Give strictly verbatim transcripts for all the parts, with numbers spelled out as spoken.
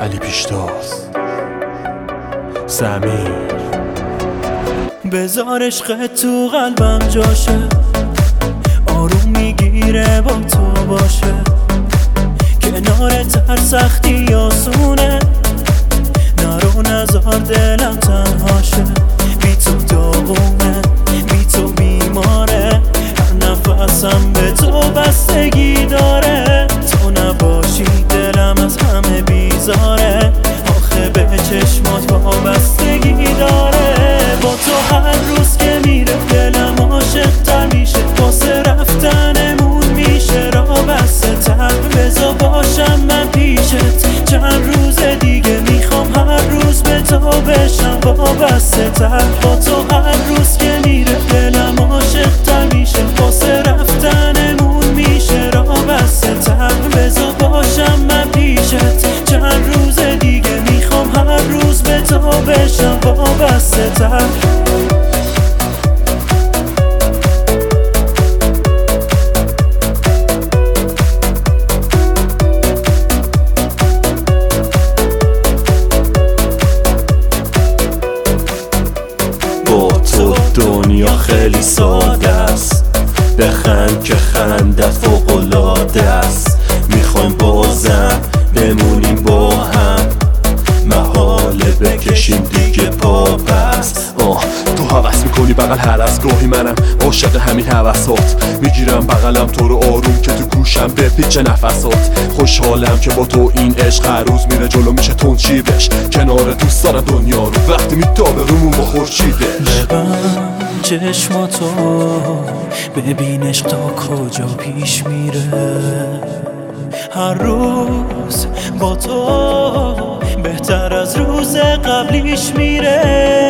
علی پیشتاز زمین. بذار عشقت تو قلبم جاشه، آروم میگیره با تو باشه، کنارت هر سختی آسونه، نرو نزار دلم تنهاشه. بی تو داغونه، بی تو بیماره، هر نفسم به تو بستگی داره. تو نباشی دلم از همه بیزاره، آخه به چشمات وابستگی داره. با تو هر روز که میره دلم عاشق تر میشه، واسه رفتنمون میشه راه بسته تر. بذار باشم من پیشت چند روز دیگه، میخوام هر روز به تو بشم وابسته تر. با تو هر روز که میره دلم عاشق تر میشه، واسه رفتنمون میشه راه بسته تر. بذار باشم من پیشت چند روز دیگه، میخوام هر روز به تو بشم وابسته تر. با تو دنیا خیلی ساده است، بخند که خندت فوق‌العاده است. میخوایم بازم بمونیم با هم، محاله بکشیم دیگه پا پس. آه تو حوث میکنی بغل هر از گاهی، منم عاشق همین حوثات. میگیرم بغلم تو رو آروم که تو گوشم بپیچه نفسات. خوشحالم که با تو این عشق هر روز میره جلو، میشه تنچیبش کنار دوست دارم دنیا رو، وقتی میتابه رومون با خورشیدش. ببند چشماتو ببینش تا کجا پیش میره، هر روز با تو بهتر از روز قبلیش میره.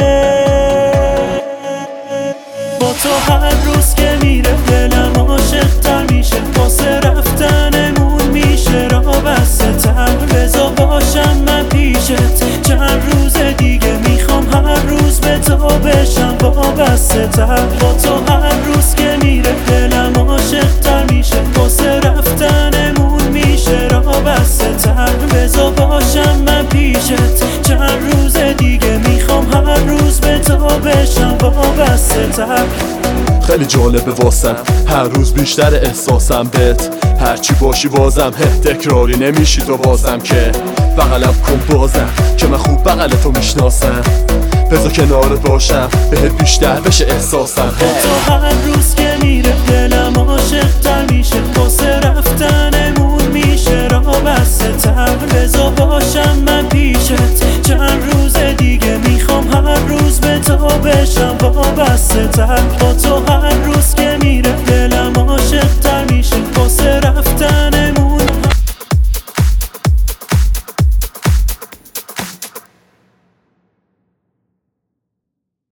با تو هر روز که میره دلم عاشق تر میشه، واسه رفتنمون میشه راه بسته تر. بذار باشم من پیشت چند روز دیگه، میخوام هر روز به تو بشم وابسته تر. با تو هر روز که میره دلم عاشق تر میشه، واسه رفتنمون میشه راه بسته تر. بذار باشم من پیشت چند روز دیگه، میخوام هر روز به تو بشم وابسته تر. خیلی جالبه واسم هر روز بیشتر احساسم بهت، هرچی باشی بازم هه تکراری نمیشی تو بازم. که بغلم کن بازم که من خوب بغل تو میشناسم، بذار کنارت باشم بهت بیشتر بشه احساسم. تو هر روز که میره دلم عاشق تر میشه، واسه رفتنمون میشه راه بسته تر. بذار باشم من پیشت چند روز دیگه، میخوام هر روز به تو بشم وابسته تر. با تو